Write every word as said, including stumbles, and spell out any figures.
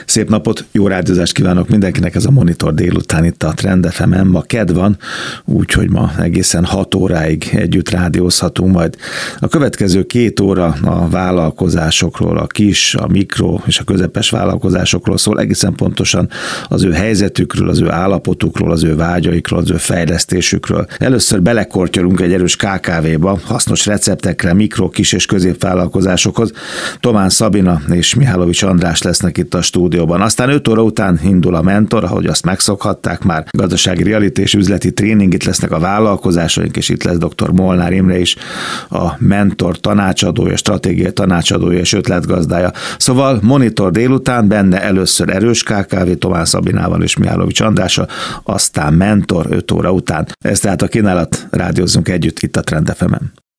Szép napot, jó rádiózást kívánok mindenkinek, ez a Monitor délután itt a Trend ef emen. Ma kedd van, úgyhogy ma egészen hat óráig együtt rádiózhatunk majd. A következő két óra a vállalkozásokról, a kis, a mikro és a közepes vállalkozásokról szól, egészen pontosan az ő helyzetükről, az ő állapotukról, az ő vágyaikról, az ő fejlesztésükről. Először belekortyolunk egy erős ká ká véba, hasznos receptekre, mikro, kis és középvállalkozásokhoz. Tomán Szabina és Mihálovics András lesznek itt a stúdióban. Aztán öt óra után indul a mentor, ahogy azt megszokhatták már. Gazdasági reality és üzleti tréning, itt lesznek a vállalkozásaink, és itt lesz dr. Molnár Imre is, a mentor tanácsadója, stratégiai tanácsadója és ötletgazdája. Szóval Monitor délután, benne először erős ká ká vé Tomán Szabinával és Mihálovics Andrással, aztán mentor öt óra után. Ez tehát a kínálat, rádiózzunk együtt itt a Trend ef emen.